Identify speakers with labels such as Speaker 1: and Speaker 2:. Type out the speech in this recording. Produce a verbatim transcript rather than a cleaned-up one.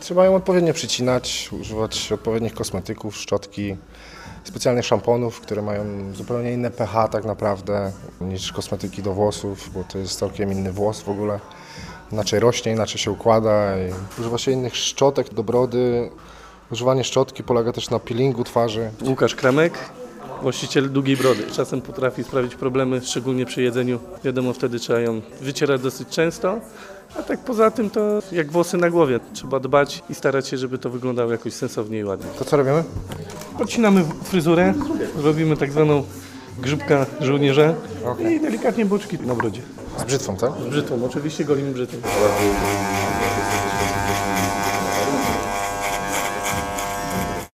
Speaker 1: Trzeba ją odpowiednio przycinać, używać odpowiednich kosmetyków, szczotki, specjalnych szamponów, które mają zupełnie inne pH tak naprawdę niż kosmetyki do włosów, bo to jest całkiem inny włos w ogóle. Inaczej rośnie, inaczej się układa. I używa się innych szczotek do brody. Używanie szczotki polega też na peelingu twarzy.
Speaker 2: Łukasz Kramek, właściciel długiej brody. Czasem potrafi sprawić problemy, szczególnie przy jedzeniu. Wiadomo, wtedy trzeba ją wycierać dosyć często. A tak poza tym to jak włosy na głowie. Trzeba dbać i starać się, żeby to wyglądało jakoś sensownie i ładnie.
Speaker 1: To co robimy?
Speaker 2: Odcinamy fryzurę, robimy tak zwaną grzybka żołnierza
Speaker 1: Okay.
Speaker 2: i delikatnie boczki na brodzie.
Speaker 1: Z brzytwą, tak?
Speaker 2: Z brzytwą, oczywiście golimy brzytwą.